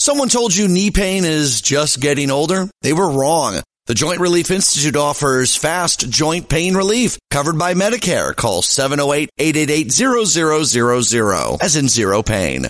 Someone told you knee pain is just getting older? They were wrong. The Joint Relief Institute offers fast joint pain relief covered by Medicare. Call 708-888-0000, as in zero pain.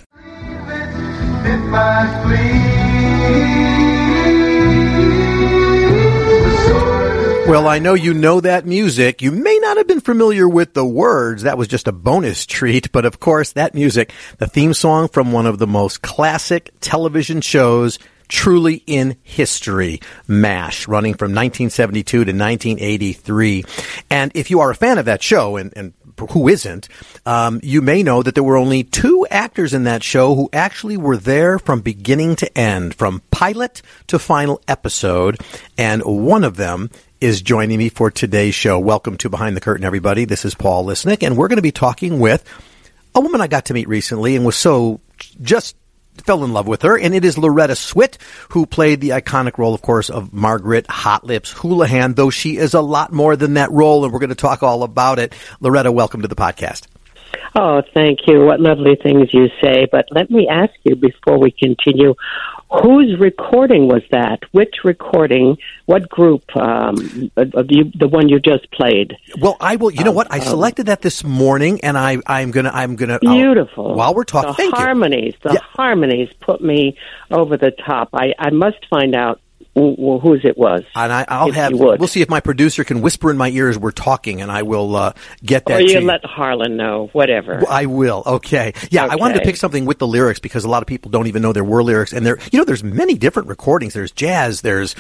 Well, I know you know that music. You may not have been familiar with the words. That was just a bonus treat. But of course, that music, the theme song from one of the most classic television shows truly in history, MASH, running from 1972 to 1983. And if you are a fan of that show, and who isn't, you may know that there were only two actors in that show who actually were there from beginning to end, from pilot to final episode. And one of them is joining me for today's show. Welcome to Behind the Curtain, everybody. This is Paul Lisnick, and we're going to be talking with a woman I got to meet recently and was just fell in love with her, and it is Loretta Swit, who played the iconic role, of course, of Margaret Hot Lips Houlihan, though she is a lot more than that role, and we're going to talk all about it. Loretta, welcome to the podcast. Oh, thank you. What lovely things you say. But let me ask you before we continue, whose recording was that? Which recording? What group? The one you just played? Well, I will. You know what? I selected that this morning, and I'm gonna. Beautiful. While we're talking, the harmonies put me over the top. I must find out whose it was. And we'll see if my producer can whisper in my ear as we're talking, and I will get that. Or you to let Harlan know, whatever. I will. Okay. Yeah, okay. I wanted to pick something with the lyrics because a lot of people don't even know there were lyrics, and there's many different recordings. There's jazz. It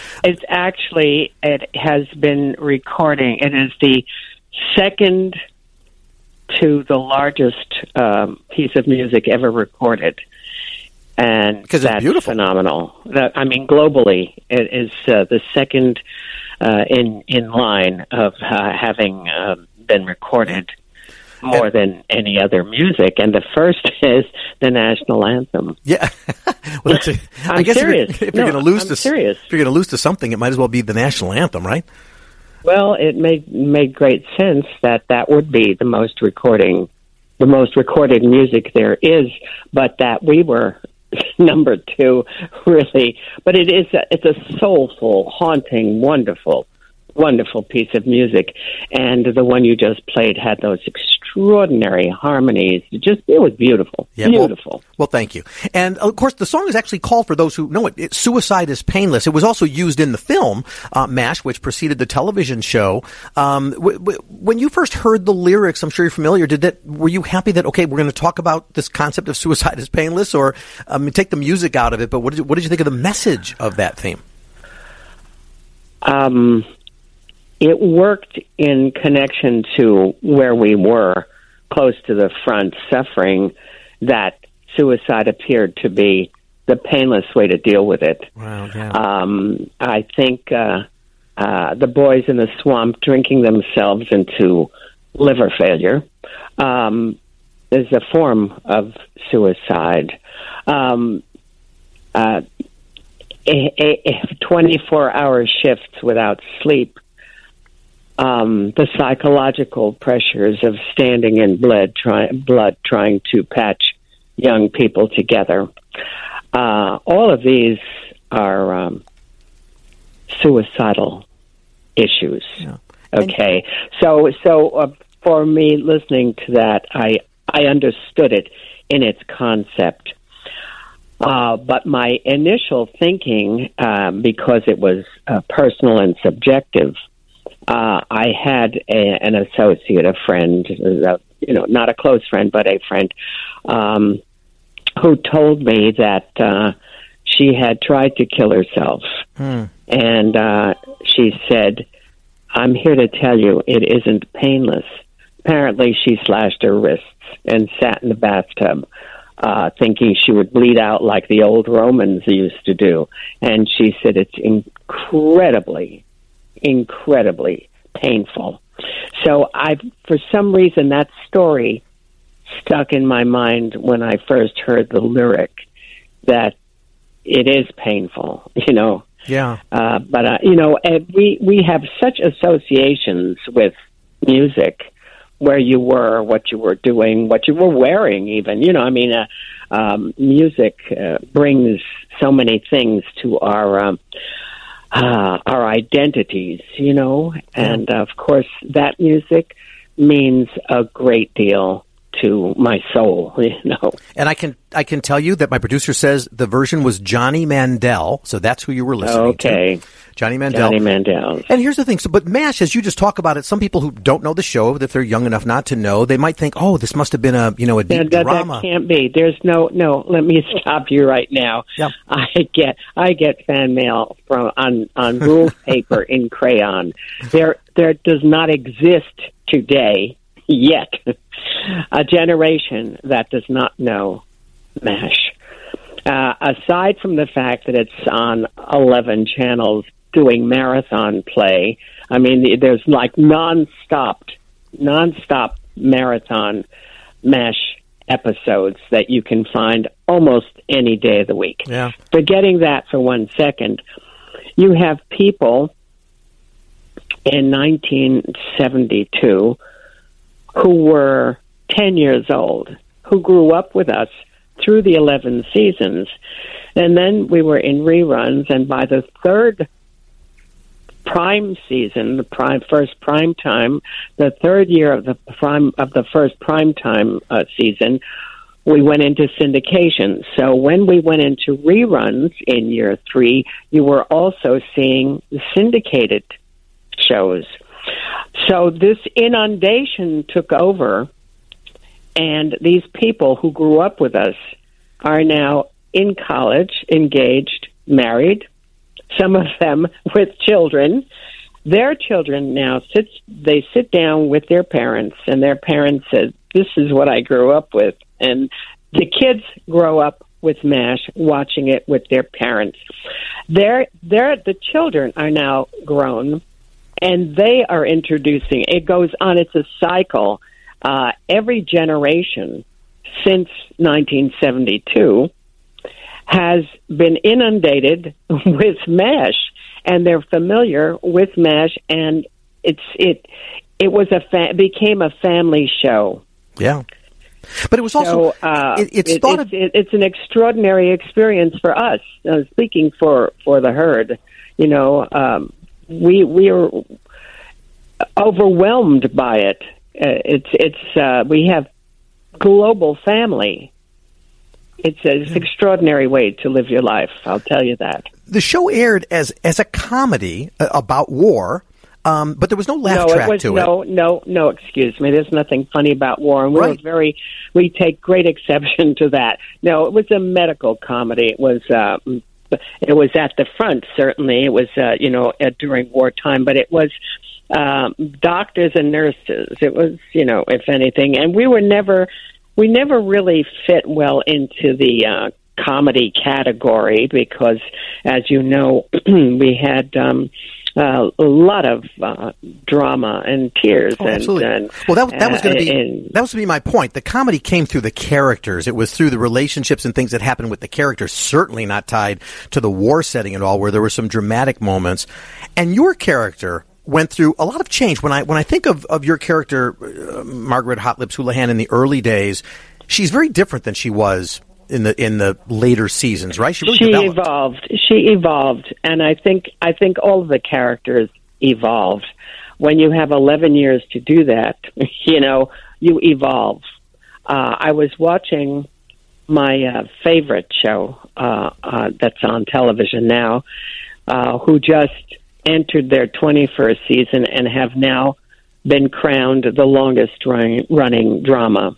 has been recording. It is the second to the largest piece of music ever recorded. And that's beautiful. Phenomenal. Globally, it is the second in line of having been recorded more than any other music. And the first is the national anthem. Yeah. Well, I guess serious. If you're going to lose to something, it might as well be the national anthem, right? Well, it made great sense that would be the most recorded music there is, but that we were number two, really. But it's a soulful, haunting, wonderful piece of music. And the one you just played had those extraordinary harmonies. It was beautiful. Yeah, beautiful. Well, thank you. And of course, the song is actually called, for those who know it, Suicide is Painless. It was also used in the film, MASH, which preceded the television show. When you first heard the lyrics, I'm sure you're familiar, were you happy that, okay, we're going to talk about this concept of suicide is painless, or take the music out of it, but what did you think of the message of that theme? It worked in connection to where we were, close to the front, suffering, that suicide appeared to be the painless way to deal with it. Wow, yeah. I think the boys in the swamp drinking themselves into liver failure is a form of suicide. 24-hour shifts without sleep. The psychological pressures of standing in blood trying to patch young people together. All of these are suicidal issues. Yeah. Okay, so for me, listening to that, I understood it in its concept. But my initial thinking, because it was personal and subjective, I had an associate, a friend, not a close friend, but a friend, who told me that she had tried to kill herself. And she said, "I'm here to tell you it isn't painless." Apparently, she slashed her wrists and sat in the bathtub, thinking she would bleed out like the old Romans used to do. And she said it's incredibly painful. So for some reason, that story stuck in my mind when I first heard the lyric, that it is painful, Yeah. But we have such associations with music, where you were, what you were doing, what you were wearing, even. You know, I mean, music brings so many things to our identities, you know, and of course that music means a great deal to my soul, you know. And I can tell you that my producer says the version was Johnny Mandel, so that's who you were listening to. Johnny Mandel. Johnny Mandel. And here's the thing. So, but MASH, as you just talk about it, some people who don't know the show, if they're young enough not to know, they might think, oh, this must have been a deep drama. That can't be. There's no. Let me stop you right now. Yep. I get fan mail from on ruled paper in crayon. There does not exist today yet a generation that does not know MASH. Aside from the fact that it's on 11 channels doing marathon play, I mean, there's like non-stop marathon MASH episodes that you can find almost any day of the week. Yeah. Forgetting that for 1 second, you have people in 1972 who were 10 years old, who grew up with us through the 11 seasons. And then we were in reruns, and by the third prime season, first prime time, the third year of the first prime time season, we went into syndication. So when we went into reruns in year 3, you were also seeing syndicated shows. So this inundation took over, and these people who grew up with us are now in college, engaged, married, some of them with children. Their children now sit down with their parents, and their parents said, this is what I grew up with. And the kids grow up with MASH, watching it with their parents. The children are now grown, and they are introducing. It goes on. It's a cycle. Every generation since 1972 has been inundated with MASH, and they're familiar with MASH, and it became a family show. Yeah. But it was also it's an extraordinary experience for us. Speaking for the herd, you know, we are overwhelmed by it. We have global family. It's an extraordinary way to live your life, I'll tell you that. The show aired as a comedy about war, but there was no laugh track to it. No, excuse me. There's nothing funny about war, and we take great exception to that. No, it was a medical comedy. It was at the front, certainly. It was, during wartime, but it was doctors and nurses. It was, if anything, and we never really fit well into the comedy category because, as you know, we had a lot of drama and tears. Oh, absolutely. Well, that was going to be my point. The comedy came through the characters. It was through the relationships and things that happened with the characters. Certainly not tied to the war setting at all, where there were some dramatic moments. And your character went through a lot of change. When I think of your character, Margaret Hot Lips Houlihan, in the early days, she's very different than she was in the later seasons, right? She evolved. She evolved, and I think all of the characters evolved. When you have 11 years to do that, you evolve. I was watching my favorite show that's on television now, who just entered their 21st season and have now been crowned the longest running drama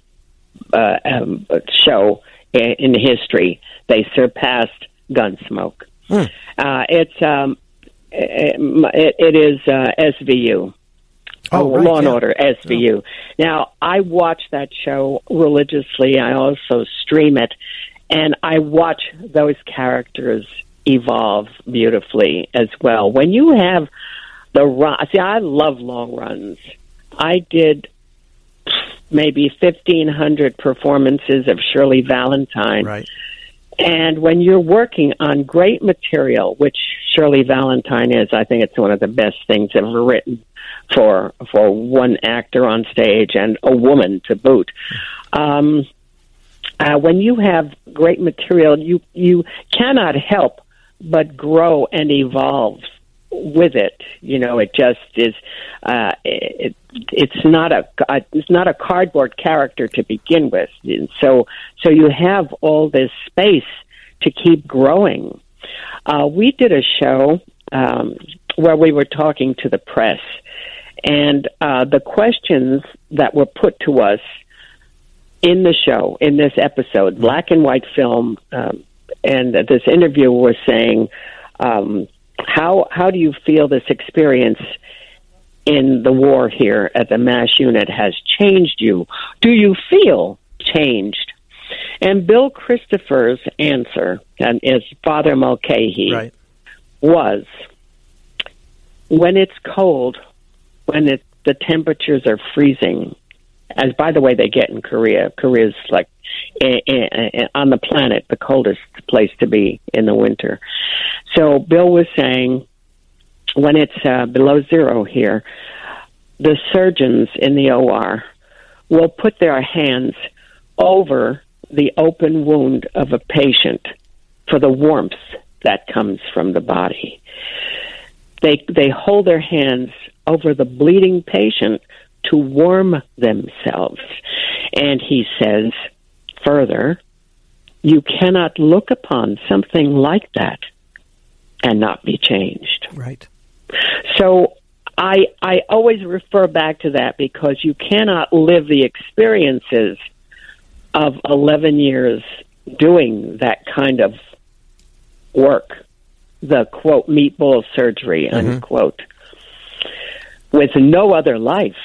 show in history. They surpassed Gunsmoke. It is SVU. Law and Order, SVU. Now, I watch that show religiously. I also stream it, and I watch those characters evolve beautifully as well. When you have I love long runs. I did maybe 1,500 performances of Shirley Valentine. Right. And when you're working on great material, which Shirley Valentine is, I think it's one of the best things ever written for one actor on stage and a woman to boot. When you have great material, you cannot help but grow and evolve with it. It just is. It's not a cardboard character to begin with. And so you have all this space to keep growing. We did a show where we were talking to the press, and the questions that were put to us in the show, in this episode, black and white film, and this interviewer was saying, how do you feel this experience in the war here at the MASH unit has changed you? Do you feel changed? And Bill Christopher's answer, and is Father Mulcahy, right, was, when it's cold, when the temperatures are freezing, as by the way they get in Korea. Korea's like on the planet the coldest place to be in the winter. So Bill was saying, when it's below zero here, the surgeons in the OR will put their hands over the open wound of a patient for the warmth that comes from the body. They hold their hands over the bleeding patient to warm themselves. And he says further, you cannot look upon something like that and not be changed. Right. So I always refer back to that, because you cannot live the experiences of 11 years doing that kind of work, the, quote, meatball surgery, unquote, with no other life.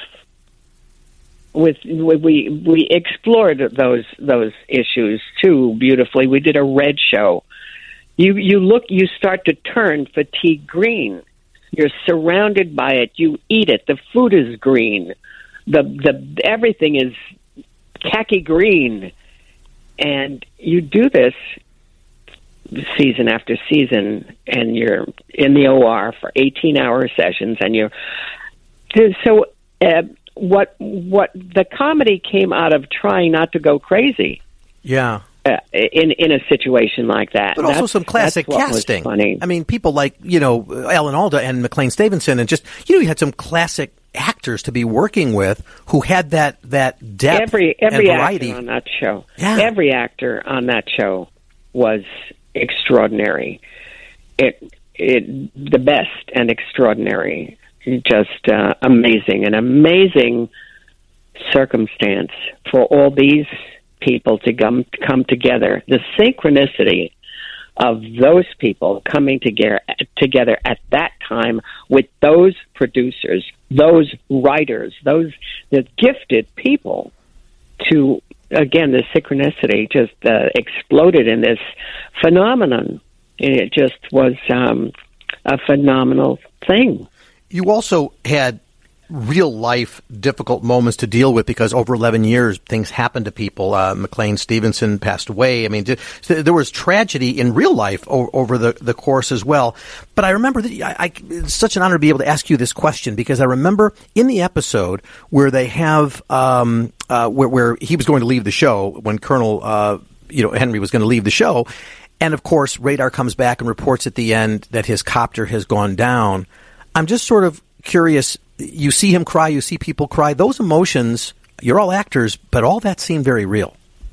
We explored those issues too beautifully. We did a red show. You start to turn fatigue green. You're surrounded by it. You eat it. The food is green. The everything is khaki green, and you do this season after season, and you're in the OR for 18-hour sessions, and what the comedy came out of trying not to go crazy. Yeah. In a situation like that. But also some classic casting. I mean, people like, Alan Alda and McLean Stevenson, and just, you had some classic actors to be working with who had that depth every and variety. Actor on that show. Yeah. Every actor on that show was extraordinary. The best and extraordinary. Just amazing. An amazing circumstance for all these people to come together. The synchronicity of those people coming together at that time with those producers, those writers, the gifted people, to, again, the synchronicity just exploded in this phenomenon. It just was a phenomenal thing. You also had real-life difficult moments to deal with, because over 11 years, things happened to people. McLean Stevenson passed away. I mean, there was tragedy in real life over the course as well. But I remember that it's such an honor to be able to ask you this question, because I remember in the episode where they have where he was going to leave the show, when Colonel Henry was going to leave the show, and of course radar comes back and reports at the end that his copter has gone down. I'm just sort of curious. You see him cry, you see people cry. Those emotions, you're all actors, but all that seemed very real.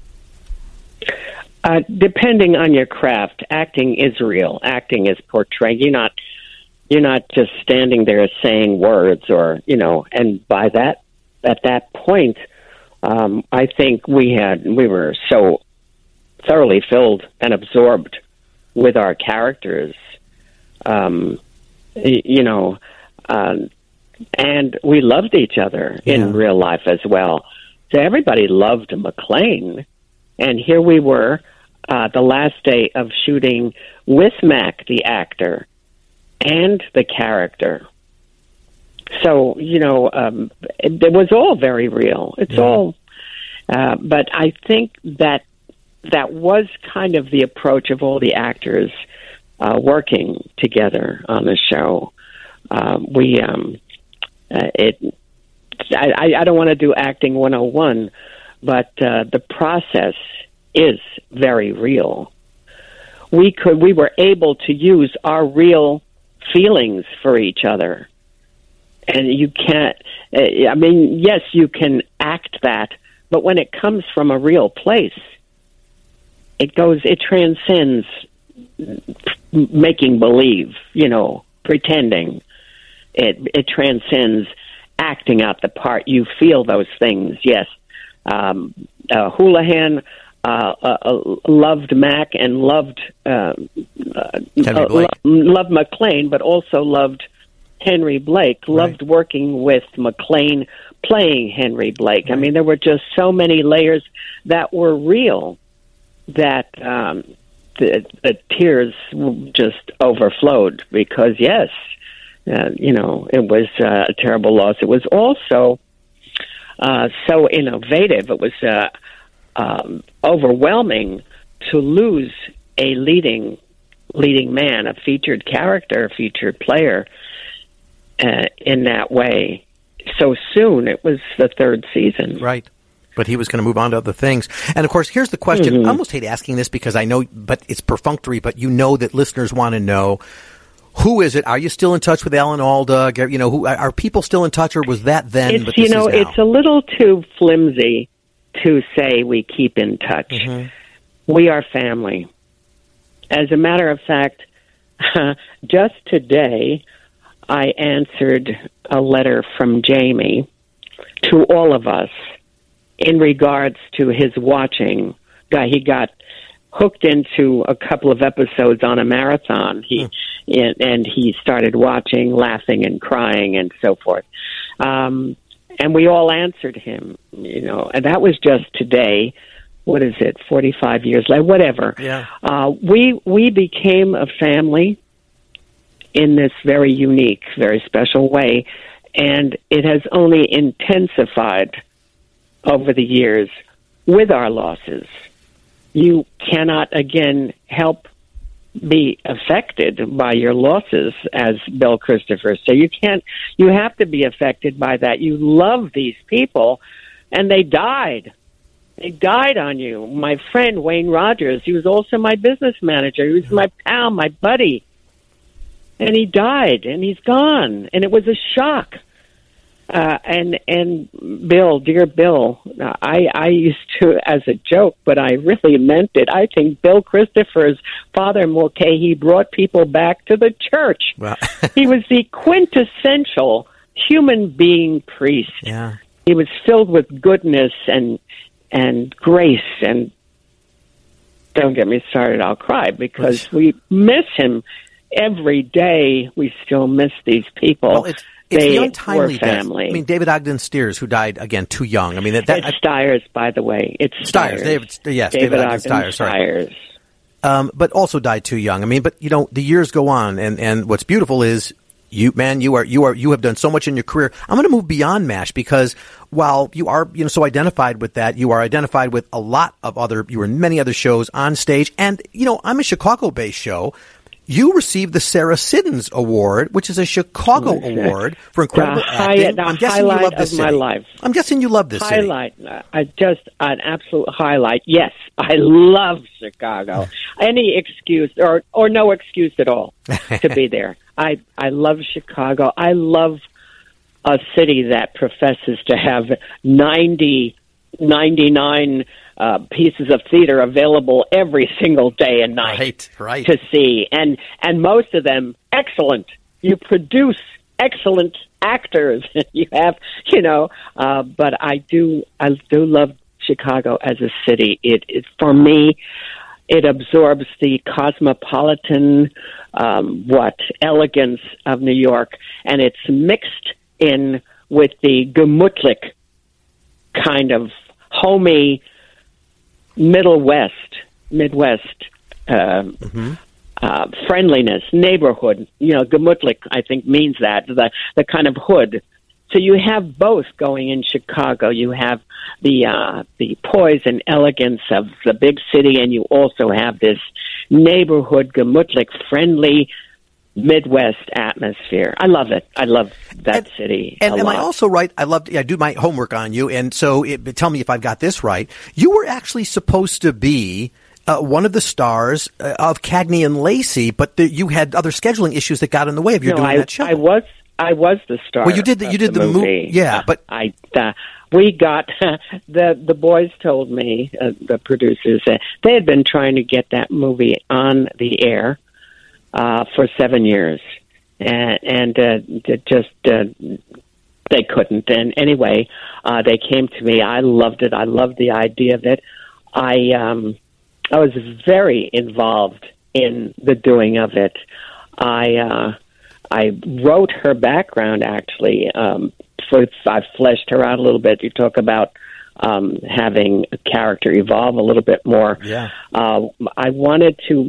Depending on your craft, acting is real. Acting is portraying. You're not just standing there saying words, or and by that, at that point, I think we were so thoroughly filled and absorbed with our characters. And we loved each other in real life as well. So everybody loved McLean. And here we were, the last day of shooting with Mac, the actor, and the character. So, it was all very real. It's all, but I think that was kind of the approach of all the actors working together on the show. I don't want to do acting 101, but the process is very real. We were able to use our real feelings for each other. And you can't, yes, you can act that, but when it comes from a real place, it transcends making believe, pretending. It transcends acting out the part. You feel those things, yes. Houlihan loved Mac and loved McClane, but also loved Henry Blake, loved working with McClane playing Henry Blake. Right. I mean, there were just so many layers that were real that the tears just overflowed because, yes, it was a terrible loss. It was also so innovative. It was overwhelming to lose a leading man, a featured character, a featured player in that way so soon. It was the third season. Right. But he was going to move on to other things. And, of course, here's the question. Mm-hmm. I almost hate asking this because I know, but it's perfunctory, but you know that listeners want to know, who is it? Are you still in touch with Alan Alda? Who are people still in touch, or was that then? But this is now? It's a little too flimsy to say we keep in touch. Mm-hmm. We are family. As a matter of fact, just today, I answered a letter from Jamie to all of us in regards to his watching. He got hooked into a couple of episodes on a marathon. And he started watching, laughing and crying and so forth. And we all answered him, and that was just today. What is it, 45 years later, whatever. Yeah. We became a family in this very unique, very special way, and it has only intensified over the years with our losses. You cannot, again, help be affected by your losses, as Bill Christopher said. You have to be affected by that. You love these people, and they died. They died on you. My friend, Wayne Rogers, he was also my business manager. He was my pal, my buddy. And he died, and he's gone. And it was a shock. And Bill, dear Bill, I used to, as a joke, but I really meant it. I think Bill Christopher's father, Mulcahy, brought people back to the church. Wow. He was the quintessential human being priest. Yeah. He was filled with goodness and grace. And don't get me started, I'll cry, because we miss him every day. We still miss these people. Well, it's the untimely family. I mean, David Ogden Stiers, who died, again, too young. I mean, it's Stiers, by the way. It's Stiers. David Ogden Stiers. Sorry. But also died too young. I mean, but the years go on, and what's beautiful is you have done so much in your career. I'm going to move beyond MASH because while you are so identified with that, you are identified with a lot of you were in many other shows on stage, and I'm a Chicago-based show. You received the Sarah Siddons Award, which is a Chicago award for incredible acting. I'm guessing you love this city. My life. I'm guessing you love this highlight. Just an absolute highlight. Yes, I love Chicago. Any excuse or no excuse at all to be there. I love Chicago. I love a city that professes to have 99 pieces of theater available every single day and night to see, and most of them excellent. You produce excellent actors. You have, but I do love Chicago as a city. It for me, it absorbs the cosmopolitan elegance of New York, and it's mixed in with the gemütlich kind of homey Midwest friendliness, neighborhood. Gemütlich, I think, means that the kind of hood. So you have both going in Chicago. You have the poise and elegance of the big city, and you also have this neighborhood, gemütlich, friendly Midwest atmosphere. I love it. I love that city. And a am lot. I also right? I do my homework on you, and so tell me if I've got this right. You were actually supposed to be one of the stars of Cagney and Lacey, but you had other scheduling issues that got in the way of you doing that show. I was the star. Well, you did the movie. Yeah, but we got the boys told me, the producers, they had been trying to get that movie on the air for 7 years, and they couldn't. And anyway, they came to me. I loved it. I loved the idea of it. I was very involved in the doing of it. I wrote her background, actually. I fleshed her out a little bit. You talk about having a character evolve a little bit more. Yeah. I wanted to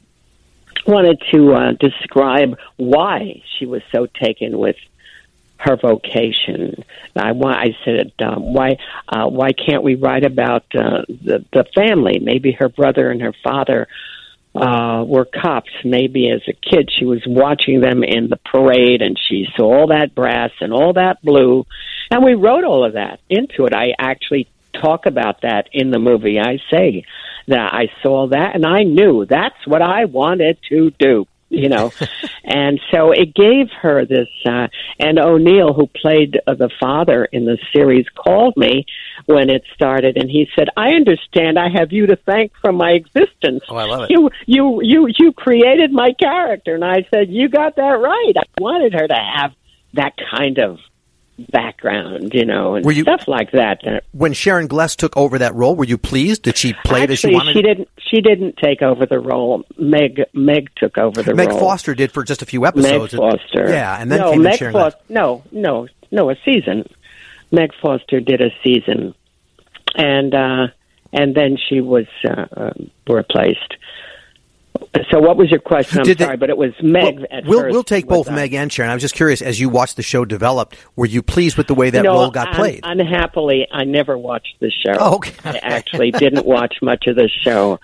describe why she was so taken with her vocation. I said, why can't we write about the family? Maybe her brother and her father were cops. Maybe as a kid she was watching them in the parade and she saw all that brass and all that blue. And we wrote all of that into it. I actually talk about that in the movie. I say that I saw that and I knew that's what I wanted to do. And so it gave her this, and O'Neill, who played the father in the series, called me when it started, and he said, I understand I have you to thank for my existence. Oh, I love it. You created my character. And I said, you got that right. I wanted her to have that kind of background, and stuff like that. When Sharon Gless took over that role, were you pleased? Did she play it as she wanted? She didn't take over the role. Meg took over the role. Meg Foster did for just a few episodes. Meg Foster. Yeah, and then came Sharon Gless. No, a season. Meg Foster did a season, and then she was replaced. So what was your question? I'm sorry, but it was Meg at first. We'll take both Meg and Sharon. I was just curious, as you watched the show develop, were you pleased with the way that role got played? Unhappily, I never watched the show. Oh, okay. I actually didn't watch much of the show.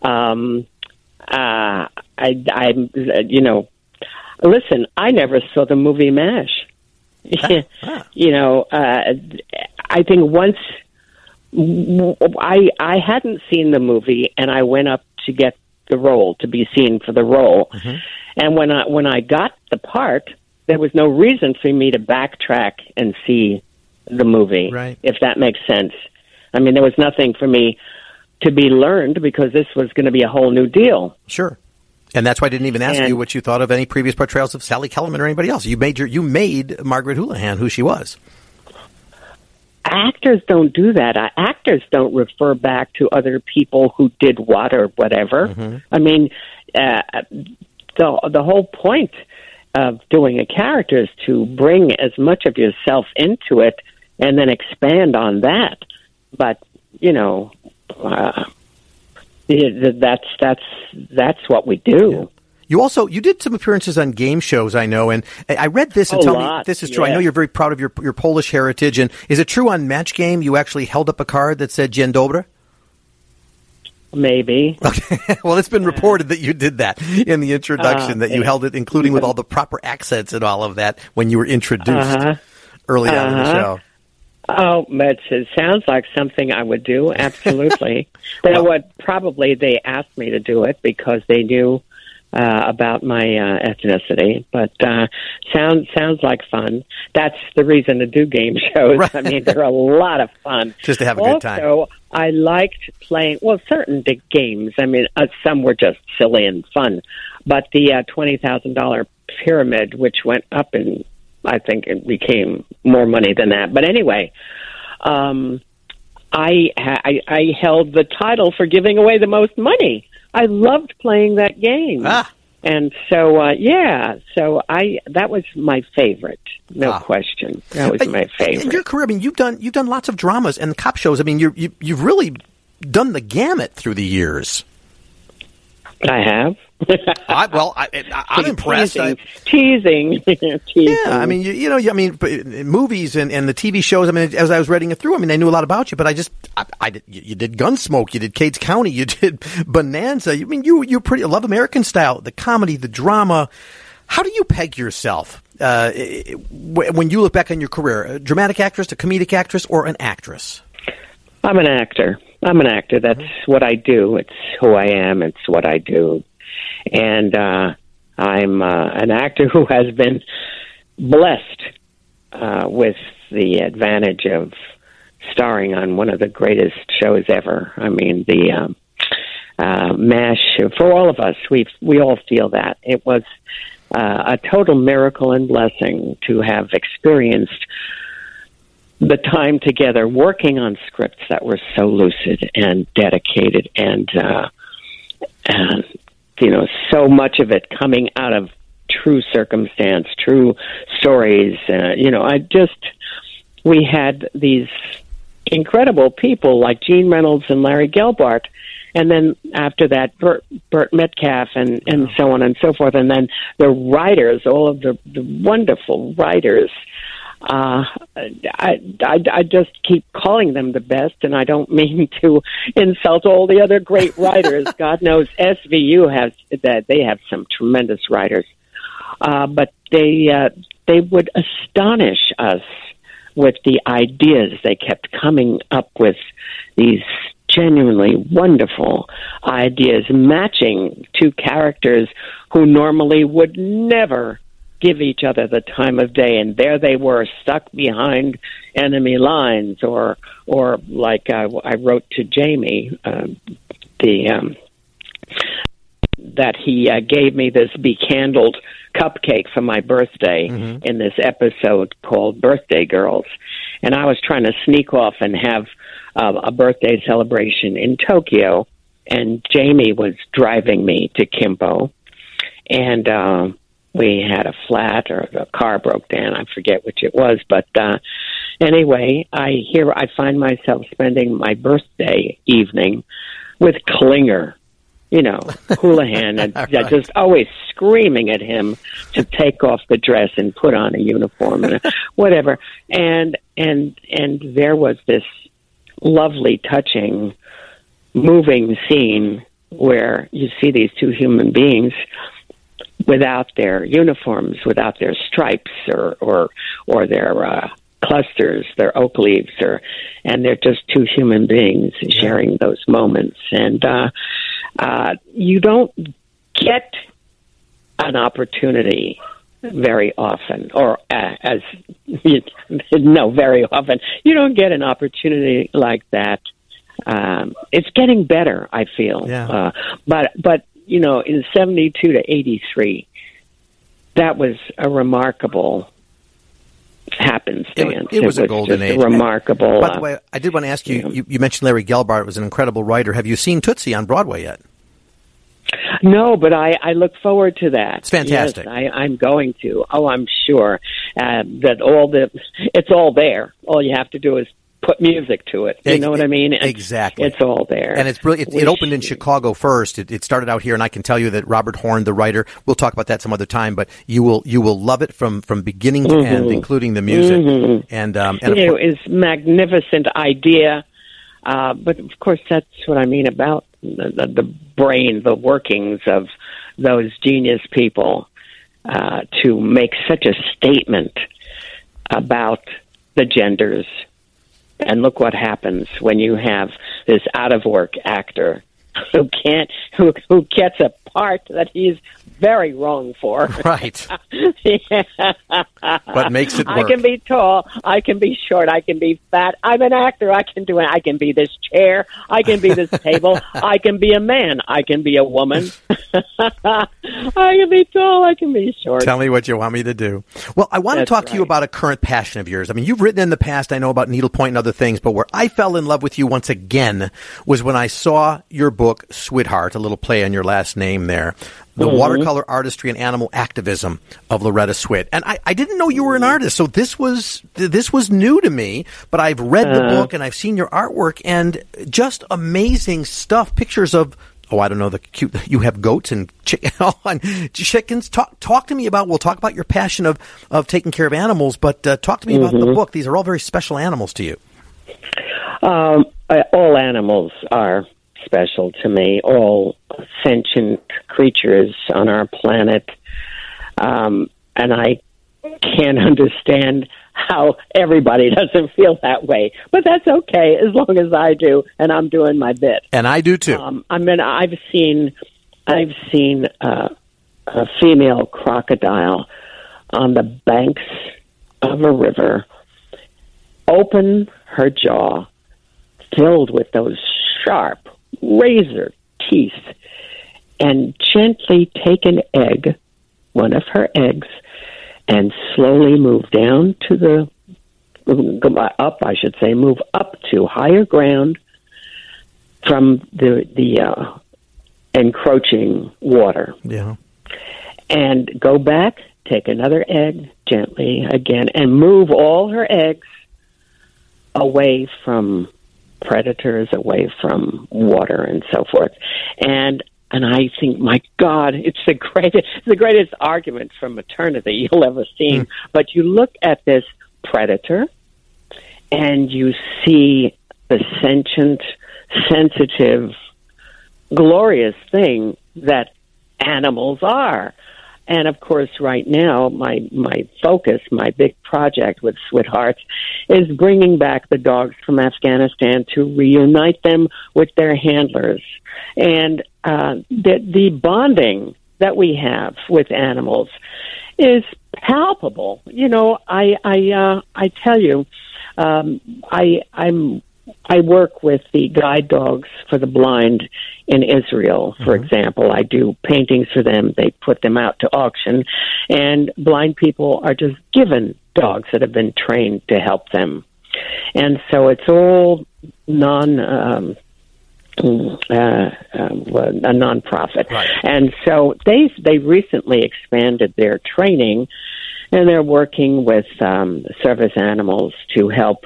Listen, I never saw the movie MASH. I think once I hadn't seen the movie, and I went up to get the role, to be seen for the role. Mm-hmm. And when I got the part, there was no reason for me to backtrack and see the movie, right, if that makes sense. I mean, there was nothing for me to be learned because this was going to be a whole new deal. Sure. And that's why I didn't even ask you what you thought of any previous portrayals of Sally Kellerman or anybody else. You made Margaret Houlihan who she was. Actors don't do that. Actors don't refer back to other people who did what or whatever. Mm-hmm. I mean, the whole point of doing a character is to bring as much of yourself into it and then expand on that. But that's what we do. Yeah. You did some appearances on game shows, I know, and I read this and tell me if this is true. Yeah. I know you're very proud of your Polish heritage, and is it true on Match Game you actually held up a card that said Dzień dobry? Maybe. Okay. Well, it's been reported that you did that in the introduction, that you held it, including with all the proper accents and all of that when you were introduced early on in the show. Oh, it sounds like something I would do, absolutely. Probably they asked me to do it because they knew about my ethnicity, but sounds like fun. That's the reason to do game shows. Right. I mean, they're a lot of fun. Just to have a good time. Also, I liked playing, certain games. I mean, some were just silly and fun, but the $20,000 pyramid, which went up and I think it became more money than that. But anyway, I held the title for giving away the most money. I loved playing that game. And so, that was my favorite. No question. That was my favorite. In your career, I mean, you've done lots of dramas and cop shows. I mean, you've really done the gamut through the years. I have. I'm impressed. Teasing. Yeah, I mean, movies and the TV shows. I mean, as I was reading it through, I mean, I knew a lot about you, but you did Gunsmoke, you did Cates County, you did Bonanza. I mean, you pretty Love American Style, the comedy, the drama. How do you peg yourself when you look back on your career? A dramatic actress, a comedic actress, or an actress? I'm an actor. That's what I do. It's who I am. It's what I do. And I'm an actor who has been blessed with the advantage of starring on one of the greatest shows ever. I mean, the MASH, for all of us, we all feel that. It was a total miracle and blessing to have experienced the time together working on scripts that were so lucid and dedicated and so much of it coming out of true circumstance, true stories. We had these incredible people like Gene Reynolds and Larry Gelbart, and then after that, Burt Metcalf and so on and so forth. And then the writers, all of the wonderful writers. I just keep calling them the best, and I don't mean to insult all the other great writers. God knows SVU they have some tremendous writers. But they would astonish us with the ideas. They kept coming up with these genuinely wonderful ideas, matching two characters who normally would never give each other the time of day, and there they were stuck behind enemy lines, or like I wrote to Jamie, that he gave me this becandled cupcake for my birthday in this episode called Birthday Girls, and I was trying to sneak off and have a birthday celebration in Tokyo, and Jamie was driving me to Kimpo, and we had a flat, or the car broke down. I forget which it was, but anyway, I find myself spending my birthday evening with Klinger, Houlihan, and right. Just always screaming at him to take off the dress and put on a uniform and whatever. And there was this lovely, touching, moving scene where you see these two human beings without their uniforms, without their stripes or their clusters, their oak leaves, and they're just two human beings sharing those moments. And you don't get an opportunity very often, or very often. You don't get an opportunity like that. It's getting better, I feel. Yeah. But in 72 to 83, that was a remarkable happenstance. It was a golden age. Remarkable. By the way, I did want to ask you, you mentioned Larry Gelbart was an incredible writer. Have you seen Tootsie on Broadway yet? No, but I look forward to that. It's fantastic. Yes, I'm going to. Oh, I'm sure that it's all there. All you have to do is put music to it. You know what I mean? Exactly. It's all there. And it's brilliant. It opened in Chicago first. It started out here, and I can tell you that Robert Horn, the writer, we'll talk about that some other time, but you will love it from beginning to end, including the music. And it's magnificent idea. But of course, that's what I mean about the brain, the workings of those genius people to make such a statement about the genders. And look what happens when you have this out-of-work actor who gets a part that he's very wrong for. Right. But makes it work. I can be tall. I can be short. I can be fat. I'm an actor. I can do it. I can be this chair. I can be this table. I can be a man. I can be a woman. I can be tall. I can be short. Tell me what you want me to do. Well, I want to talk to you about a current passion of yours. I mean, you've written in the past, I know, about needlepoint and other things, but where I fell in love with you once again was when I saw your book, Sweetheart, a little play on your last name there. The watercolor artistry and animal activism of Loretta Swit. And I didn't know you were an artist, so this was new to me, but I've read the book and I've seen your artwork and just amazing stuff. Pictures of, I don't know, the cute, you have goats and chickens. Talk to me about, we'll talk about your passion of taking care of animals, but talk to me about the book. These are all very special animals to you. All animals are special to me. All sentient creatures on our planet And I can't understand how everybody doesn't feel that way. But that's okay, as long as I do, and I'm doing my bit. And I do, too. I've seen a female crocodile on the banks of a river open her jaw, filled with those sharp razor teeth, and gently take an egg, one of her eggs, and slowly move down to move up to higher ground from the encroaching water. Yeah. And go back, take another egg gently again, and move all her eggs away from predators, away from water, and so forth. And I think, my God, it's the greatest argument for maternity you'll ever see. But you look at this predator, and you see the sentient, sensitive, glorious thing that animals are. And, of course, right now, my focus, my big project with Sweethearts, is bringing back the dogs from Afghanistan to reunite them with their handlers. And the bonding that we have with animals is palpable. You know, I tell you, I work with the guide dogs for the blind in Israel, for example. I do paintings for them. They put them out to auction, and blind people are just given dogs that have been trained to help them. And so it's all a nonprofit. Right. And so they recently expanded their training, and they're working with service animals to help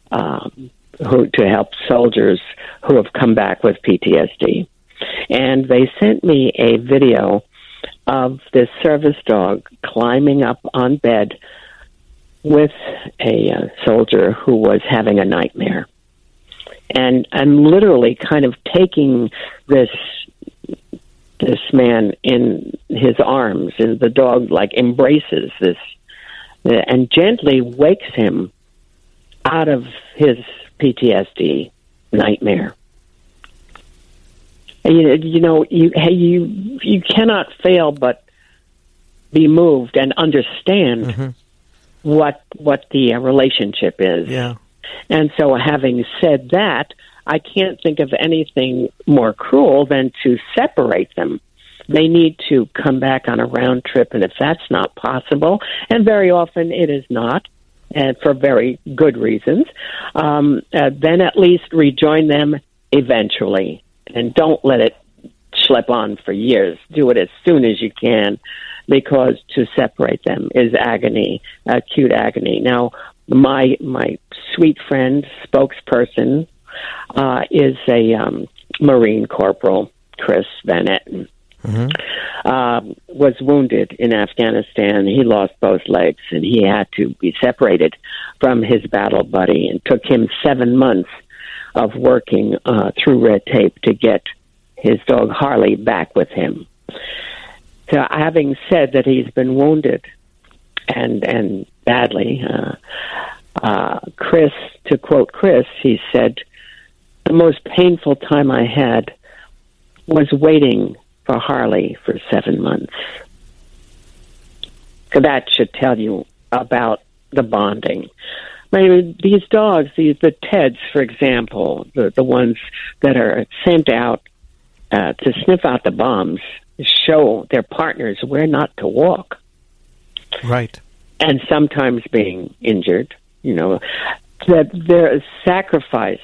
soldiers who have come back with PTSD. And they sent me a video of this service dog climbing up on bed with a soldier who was having a nightmare. And I'm literally kind of taking this man in his arms, and the dog like embraces this and gently wakes him out of his PTSD nightmare. And, you cannot fail but be moved and understand what the relationship is. Yeah. And so, having said that, I can't think of anything more cruel than to separate them. They need to come back on a round trip, and if that's not possible, and very often it is not, and for very good reasons, then at least rejoin them eventually. And don't let it schlep on for years. Do it as soon as you can, because to separate them is agony, acute agony. Now, my sweet friend, spokesperson, is a Marine Corporal, Chris Van Etten. Was wounded in Afghanistan. He lost both legs, and he had to be separated from his battle buddy. It took him 7 months of working through red tape to get his dog Harley back with him. So, having said that he's been wounded and badly, Chris, to quote Chris, he said, "The most painful time I had was waiting for Harley for 7 months." So that should tell you about the bonding. I mean, these dogs, the Teds, for example, the ones that are sent out to sniff out the bombs, show their partners where not to walk. Right. And sometimes being injured, that their sacrifice.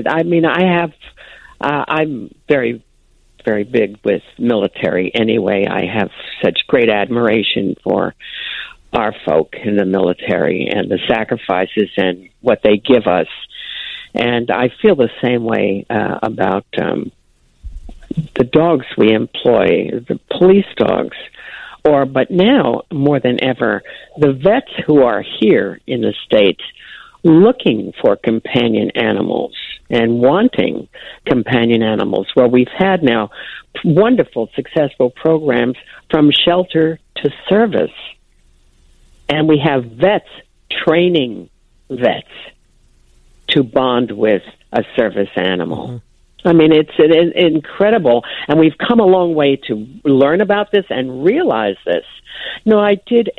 I'm very, very big with military anyway. I have such great admiration for our folk in the military and the sacrifices and what they give us. And I feel the same way about the dogs we employ, the police dogs, but now, more than ever, the vets who are here in the States looking for companion animals and wanting companion animals. Well, we've had now wonderful, successful programs from shelter to service. And we have vets training vets to bond with a service animal. Mm-hmm. I mean, it's incredible. And we've come a long way to learn about this and realize this. No, I did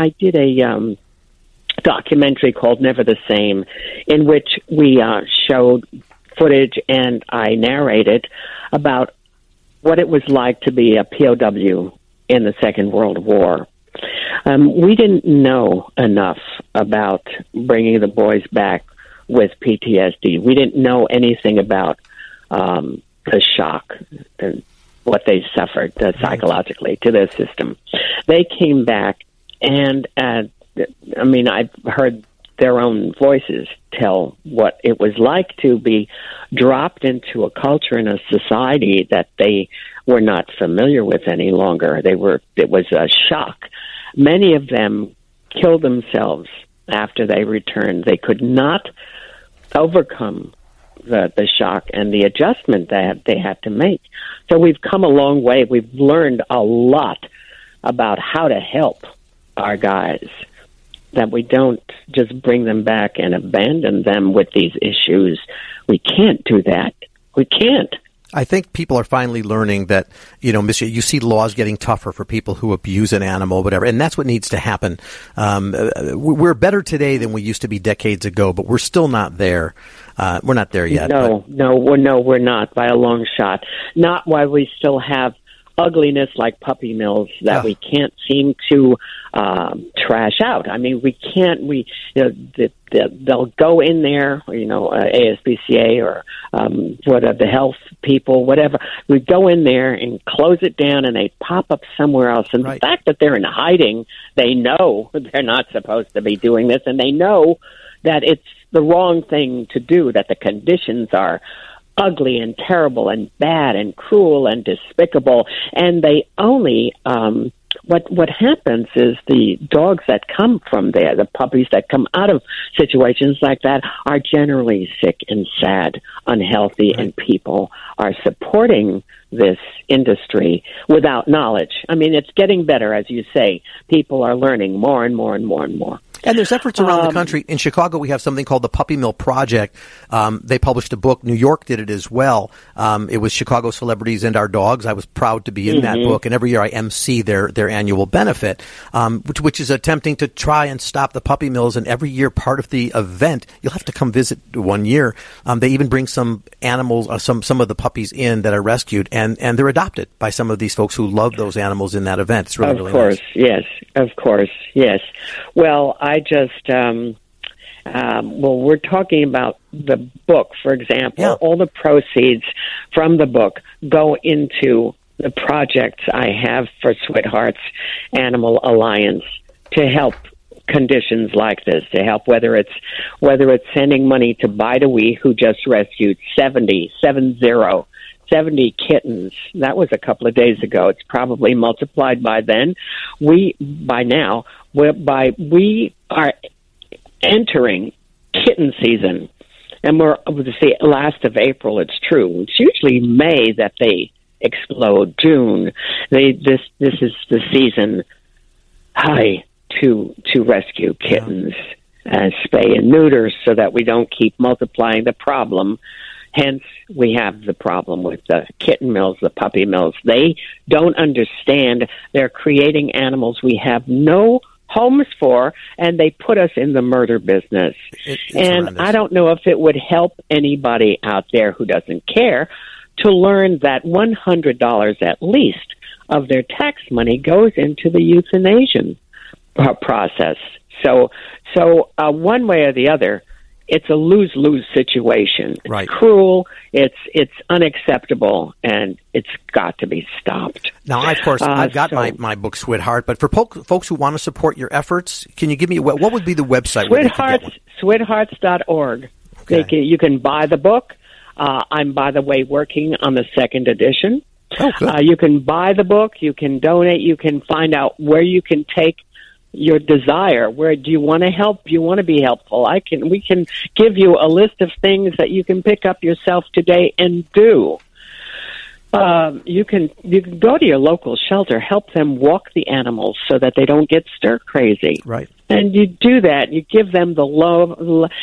a documentary called Never the Same, in which we showed footage and I narrated about what it was like to be a POW in the Second World War. We didn't know enough about bringing the boys back with PTSD. We didn't know anything about the shock and what they suffered psychologically to their system. They came back, and I've heard their own voices tell what it was like to be dropped into a culture and a society that they were not familiar with any longer. It was a shock. Many of them killed themselves after they returned. They could not overcome the shock and the adjustment that they had to make. So we've come a long way. We've learned a lot about how to help our guys, that we don't just bring them back and abandon them with these issues. We can't do that. We can't. I think people are finally learning that, you see laws getting tougher for people who abuse an animal, whatever, and that's what needs to happen. We're better today than we used to be decades ago, but we're still not there. We're not there yet. No, we're not by a long shot. Not while we still have ugliness like puppy mills that we can't seem to trash out. I mean, we can't. They'll go in there, ASPCA or the health people, whatever. We go in there and close it down, and they pop up somewhere else. And the fact that they're in hiding, they know they're not supposed to be doing this, and they know that it's the wrong thing to do. That the conditions are ugly and terrible and bad and cruel and despicable, and they only what happens is the dogs that come from there, the puppies that come out of situations like that, are generally sick and sad, unhealthy, and people are supporting this industry without knowledge. I mean, it's getting better, as you say. People are learning more and more and more and more. And there's efforts around the country. In Chicago, we have something called the Puppy Mill Project. They published a book. New York did it as well. It was Chicago Celebrities and Our Dogs. I was proud to be in that book. And every year I MC their annual benefit, which is attempting to try and stop the puppy mills. And every year, part of the event, you'll have to come visit one year. They even bring some animals, some of the puppies in that are rescued, and they're adopted by some of these folks who love those animals in that event. It's really, really nice. Yes. Of course, yes. Well, I just, we're talking about the book, for example. Yeah. All the proceeds from the book go into the projects I have for Sweethearts Animal Alliance to help conditions like this, to help whether it's sending money to Bida We, who just rescued 70 kittens. That was a couple of days ago. It's probably multiplied by then. We are entering kitten season, and we're the last of April. It's true. It's usually May that they explode. June. This is the season to rescue kittens, spay and neuter, so that we don't keep multiplying the problem. Hence, we have the problem with the kitten mills, the puppy mills. They don't understand they're creating animals we have no homes for, and they put us in the murder business. And horrendous. I don't know if it would help anybody out there who doesn't care to learn that $100 at least of their tax money goes into the euthanasia process. So one way or the other, it's a lose-lose situation. It's cruel, it's unacceptable, and it's got to be stopped. Now, of course, I've got my book, Sweetheart, but for folks who want to support your efforts, can you give me, what would be the website? Sweethearts.org. Okay. You can buy the book. I'm, by the way, working on the second edition. Oh, good. You can buy the book. You can donate. You can find out where you can take your desire. Where do you want to help? You want to be helpful? We can give you a list of things that you can pick up yourself today and do. You can go to your local shelter, help them walk the animals so that they don't get stir crazy. Right. And you do that. You give them the love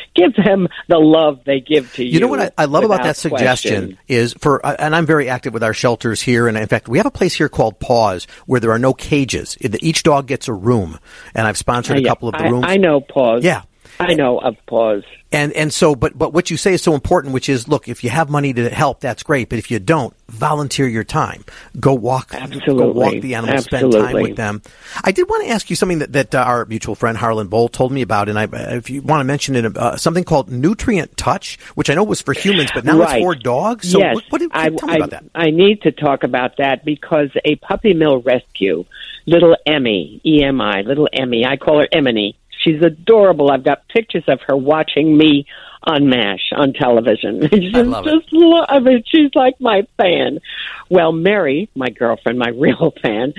they give to you. You know what I love about that suggestion is and I'm very active with our shelters here. And in fact, we have a place here called Paws where there are no cages. Each dog gets a room. And I've sponsored a couple of the rooms. I know Paws. Yeah. I know of Paws. And so, but what you say is so important, which is, look, if you have money to help, that's great. But if you don't, volunteer your time. Go walk the animals, spend time with them. I did want to ask you something that our mutual friend Harlan Bowl told me about, and if you want to mention it, something called Nutrient Touch, which I know was for humans, but now it's for dogs. So yes. Tell me about that. I need to talk about that because a puppy mill rescue, little Emmy, E-M-I, little Emmy, I call her Emily. She's adorable. I've got pictures of her watching me on MASH on television. I mean, she's like my fan. Well, Mary, my girlfriend, my real fan,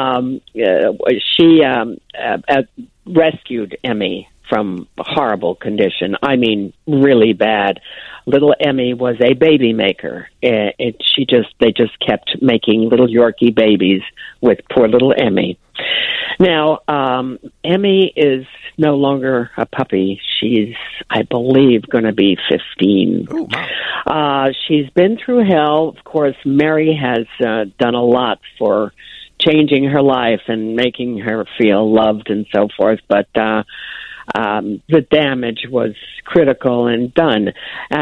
she rescued Emmy from a horrible condition. I mean, really bad. Little Emmy was a baby maker. They just kept making little Yorkie babies with poor little Emmy. Now, Emmy is no longer a puppy. She's, I believe, going to be 15. Ooh, wow. She's been through hell. Of course, Mary has done a lot for changing her life and making her feel loved and so forth, but the damage was critical and done.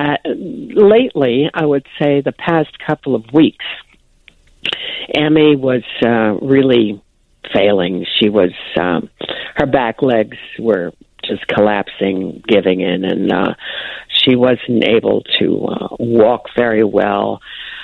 Lately, I would say the past couple of weeks, Emmy was really failing. She was, her back legs were just collapsing, giving in, and she wasn't able to walk very well.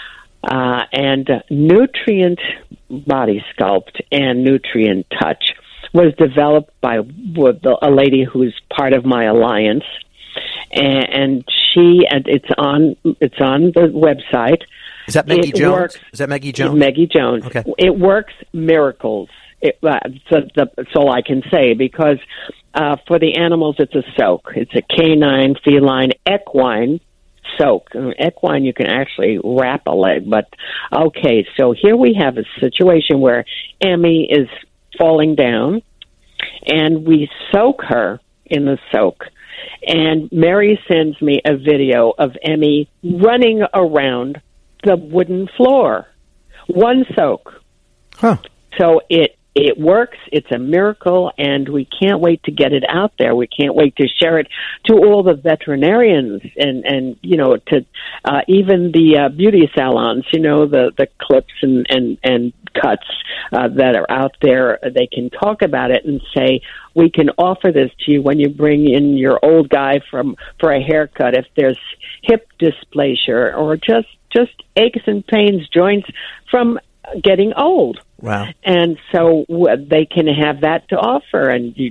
And Nutrient Body Sculpt and Nutrient Touch was developed by a lady who's part of my alliance, and it's on the website. Is that Maggie Jones? Is that Maggie Jones? Maggie Jones. Okay. It works miracles. That's all I can say, because for the animals, it's a soak. It's a canine, feline, equine soak. Equine, you can actually wrap a leg. But, okay, so here we have a situation where Emmy is falling down, and we soak her in the soak. And Mary sends me a video of Emmy running around the wooden floor. One soak. Huh. So it works. It's a miracle, and we can't wait to get it out there. We can't wait to share it to all the veterinarians and you know, to even the beauty salons, you know, the clips and cuts that are out there. They can talk about it and say, we can offer this to you when you bring in your old guy for a haircut, if there's hip dysplasia or just aches and pains, joints from getting old. Wow. And so they can have that to offer. And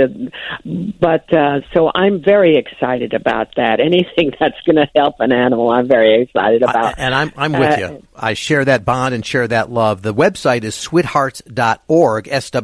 so I'm very excited about that. Anything that's going to help an animal, I'm very excited about. And I'm with you. I share that bond and share that love. The website is SwitHearts.org,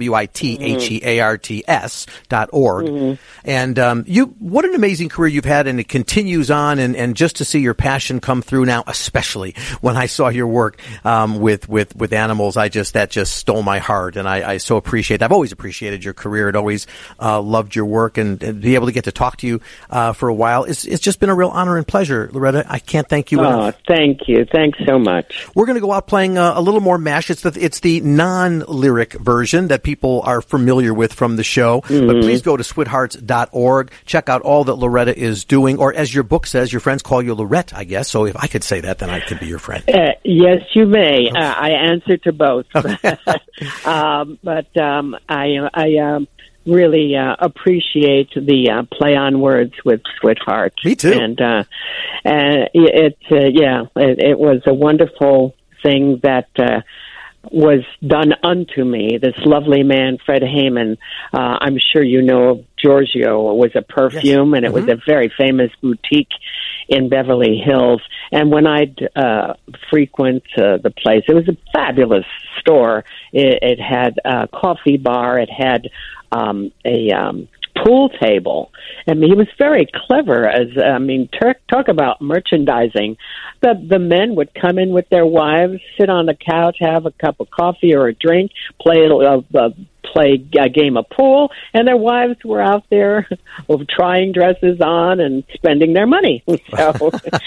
SwitHearts.org. Mm-hmm. And what an amazing career you've had, and it continues on. And just to see your passion come through now, especially when I saw your work with animals, that just stole my heart, and I so appreciate that. I've always appreciated your career. It always loved your work, and be able to get to talk to you for a while. It's just been a real honor and pleasure, Loretta. I can't thank you enough. Thank you. Thanks so much. We're going to go out playing a little more MASH. It's the non-lyric version that people are familiar with from the show. Mm-hmm. But please go to SwitHearts.org. Check out all that Loretta is doing, or as your book says, your friends call you Lorette, I guess. So if I could say that, then I could be your friend. Yes, you may. Okay. I answer to both. Okay. I really appreciate the play on words with SwitHearts. Me too. And it was a wonderful thing that was done unto me. This lovely man, Fred Heyman, I'm sure you know of Giorgio, was a perfume, yes. And it was a very famous boutique in Beverly Hills. And when I'd frequent the place, it was a fabulous store. It had a coffee bar. It had a pool table. I mean, he was very clever. Talk about merchandising. The men would come in with their wives, sit on the couch, have a cup of coffee or a drink, play a game of pool, and their wives were out there trying dresses on and spending their money. So,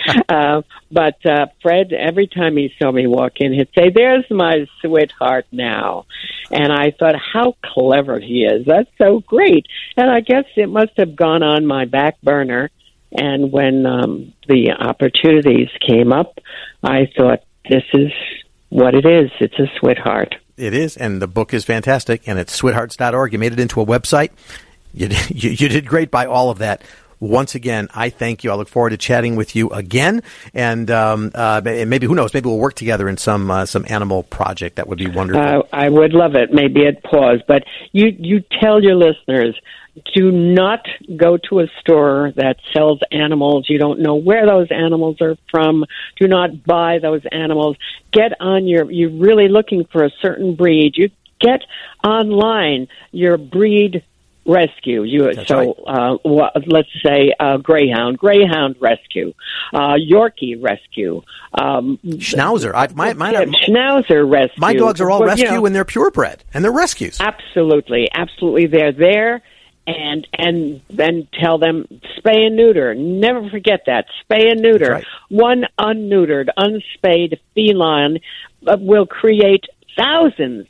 but Fred, every time he saw me walk in, he'd say, "There's my sweetheart now." And I thought, how clever he is. That's so great. And I guess it must have gone on my back burner. And when the opportunities came up, I thought, this is what it is. It's a sweetheart. It is, and the book is fantastic, and it's sweethearts.org. You made it into a website. You did great by all of that. Once again, I thank you. I look forward to chatting with you again, and maybe, who knows, maybe we'll work together in some animal project. That would be wonderful. I would love it, maybe at pause. But you tell your listeners, do not go to a store that sells animals. You don't know where those animals are from. Do not buy those animals. You're really looking for a certain breed. You get online your breed rescue. Let's say Greyhound Rescue, Yorkie Rescue, Schnauzer. Schnauzer Rescue. My dogs are all rescue, and they're purebred, and they're rescues. Absolutely, they're there. And then tell them, spay and neuter. Never forget that. Spay and neuter. Right. One unneutered, unspayed feline will create thousands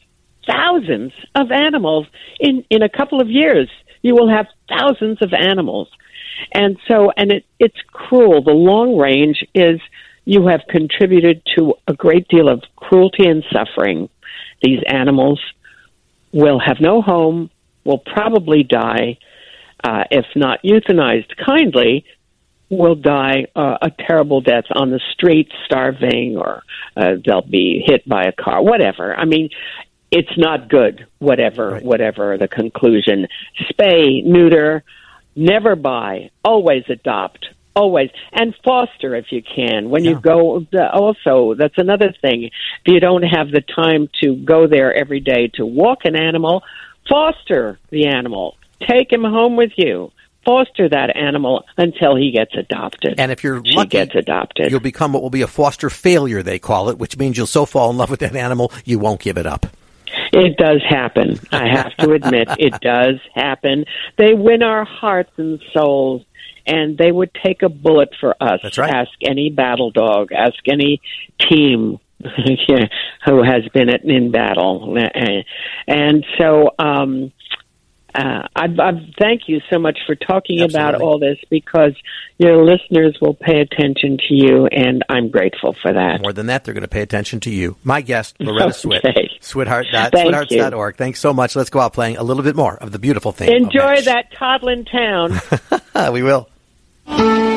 of animals in a couple of years. You will have thousands of animals. And it's cruel. The long range is you have contributed to a great deal of cruelty and suffering. These animals will have no home, will probably die, if not euthanized kindly, will die a terrible death on the street, starving, or they'll be hit by a car, whatever. I mean, it's not good, whatever the conclusion. Spay, neuter, never buy, always adopt. Always. And foster if you can. When you go, also, that's another thing. If you don't have the time to go there every day to walk an animal, foster the animal. Take him home with you. Foster that animal until he gets adopted. And if you're lucky, gets adopted, you'll become what will be a foster failure, they call it, which means you'll so fall in love with that animal, you won't give it up. It does happen. I have to admit, it does happen. They win our hearts and souls, and they would take a bullet for us. That's right. Ask any battle dog. Ask any team who has been in battle. And so I thank you so much for talking about all this, because your listeners will pay attention to you, and I'm grateful for that. More than that, they're going to pay attention to you. My guest, Loretta Swit, sweethearts.org. Thanks so much. Let's go out playing a little bit more of the beautiful thing. Enjoy that toddling town. We will.